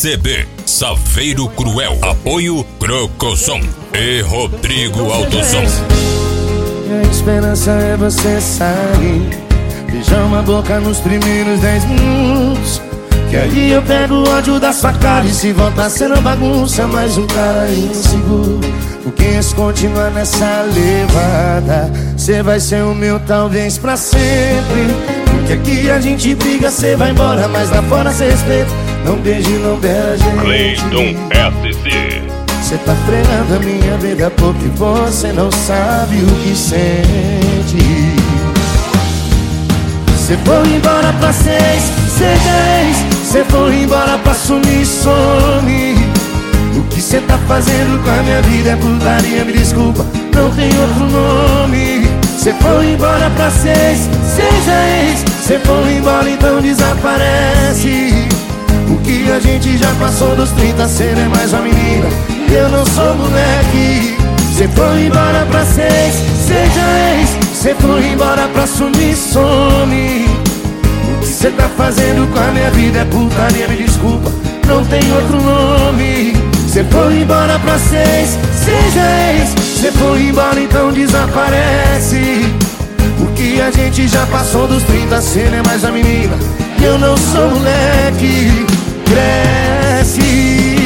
CB, Saveiro Cruel. Apoio Crocosom e Rodrigo Autosom. Minha esperança é você sair, beijar uma boca nos primeiros 10 minutos, que aí eu pego o ódio da sua cara. E se voltar sendo bagunça, mais um cara inseguro. Porque se continuar nessa levada, cê vai ser o meu talvez pra sempre. Porque aqui a gente briga, cê vai embora, mas lá fora cê respeita. Não beije, não beija a gente. Cleiton SC. Cê tá frenando a minha vida porque você não sabe o que sente. Cê foi embora pra 6, cê 10. Cê foi embora pra sumir, some. O que cê tá fazendo com a minha vida é putaria, me desculpa, não tem outro nome. Cê foi embora pra 6, 6 é ex. Cê foi embora, então desaparece. O que a gente já passou dos 30, cê não é mais uma menina, eu não sou moleque. Cê foi embora pra 6, 6 é ex. Cê foi embora pra sumir, some. O que cê tá fazendo com a minha vida é putaria, me desculpa, não tem outro nome. Cê foi embora pra 6, 6 é ex. Cê foi embora, então desaparece. O que a gente já passou dos 30, cê não é mais a menina, eu não sou moleque. Cresce.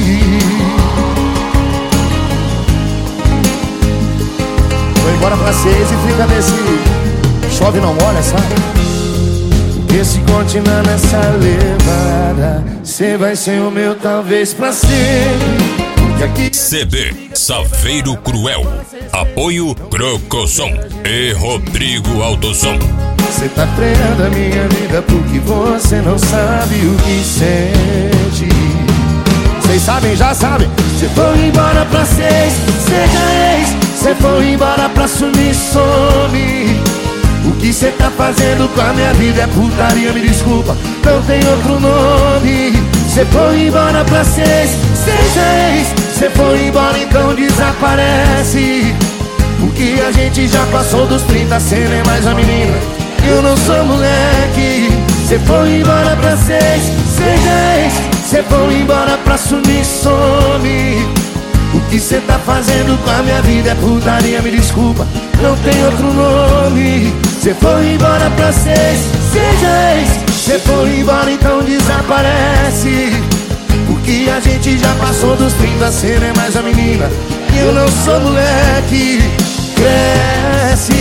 Foi embora pra 6 e fica nesse chove não molha, sabe? Porque se continuar nessa levada, cê vai ser o meu talvez pra sempre. Aqui... CB, Saveiro Cruel. Apoio Crocosom e Rodrigo Autosom. Cê tá freando a minha vida porque você não sabe o que sente. Cês sabem, já sabem. Cê foi embora pra 6, seja ex. Cê foi embora pra sumir, some. O que cê tá fazendo com a minha vida é putaria, me desculpa, não tem outro nome. Cê foi embora pra 6, seja ex. Cê foi embora, então desaparece. Porque a gente já passou dos 30, cê não é mais a menina, eu não sou moleque. Cê foi embora pra 6, seja ex. Cê foi embora pra sumir, some. O que cê tá fazendo com a minha vida é putaria, me desculpa, não tem outro nome. Cê foi embora pra 6, seja ex. Cê foi embora, então desaparece. Porque a gente já passou dos 30, cê não é mais a menina, eu não sou moleque. Cresce.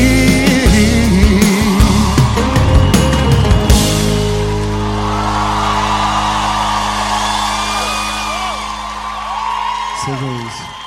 Seja isso.